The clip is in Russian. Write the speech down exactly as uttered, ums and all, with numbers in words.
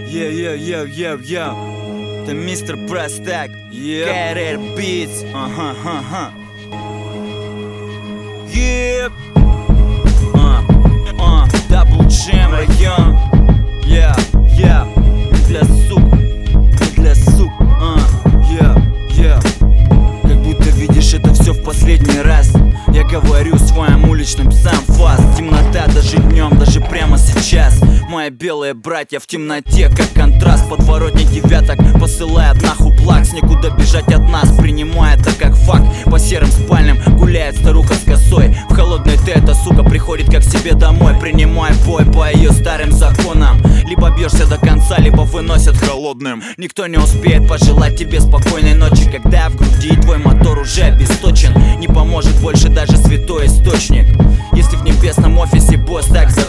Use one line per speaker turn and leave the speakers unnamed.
Yeah, yeah, yeah, yeah, yeah. Это мистер Простак, Кэрри Битс. Ага, ага. Yeah. А, а, Дабл Джем район. Yeah, yeah. Не для сук, не для сук. А, yeah, yeah. Как будто видишь это все в последний раз. Я говорю своим уличным псам фаст. Темнота даже днем, даже прямо сейчас. Мои белые братья в темноте, как контраст. Подворотни девяток посылает нахуй плакс. Некуда бежать от нас, принимая это как факт. По серым спальням гуляет старуха с косой. В холодный ты эта сука приходит как к себе домой. Принимай бой по ее старым законам. Либо бьешься до конца, либо выносят холодным. Никто не успеет пожелать тебе спокойной ночи, когда в груди твой мотор уже обесточен. Не поможет больше даже святой источник. Если в небесном офисе босс так за